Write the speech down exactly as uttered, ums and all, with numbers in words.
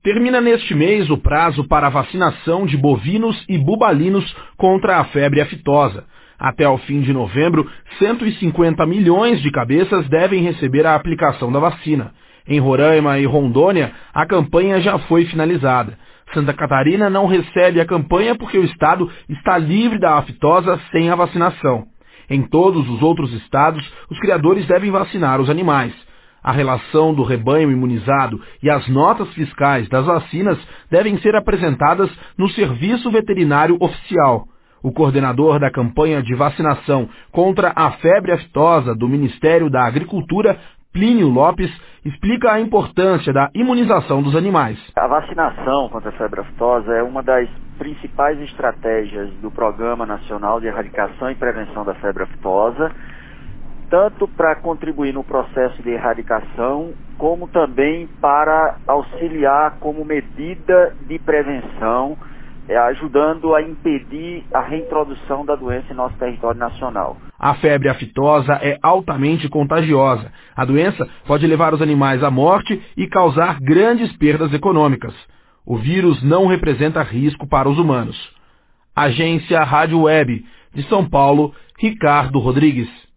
Termina neste mês o prazo para a vacinação de bovinos e bubalinos contra a febre aftosa. Até o fim de novembro, cento e cinquenta milhões de cabeças devem receber a aplicação da vacina. Em Roraima e Rondônia, a campanha já foi finalizada. Santa Catarina não recebe a campanha porque o estado está livre da aftosa sem a vacinação. Em todos os outros estados, os criadores devem vacinar os animais. A relação do rebanho imunizado e as notas fiscais das vacinas devem ser apresentadas no Serviço Veterinário Oficial. O coordenador da campanha de vacinação contra a febre aftosa do Ministério da Agricultura, Plínio Lopes, explica a importância da imunização dos animais. A vacinação contra a febre aftosa é uma das principais estratégias do Programa Nacional de Erradicação e Prevenção da Febre Aftosa, tanto para contribuir no processo de erradicação, como também para auxiliar como medida de prevenção, é, ajudando a impedir a reintrodução da doença em nosso território nacional. A febre aftosa é altamente contagiosa. A doença pode levar os animais à morte e causar grandes perdas econômicas. O vírus não representa risco para os humanos. Agência Rádio Web, de São Paulo, Ricardo Rodrigues.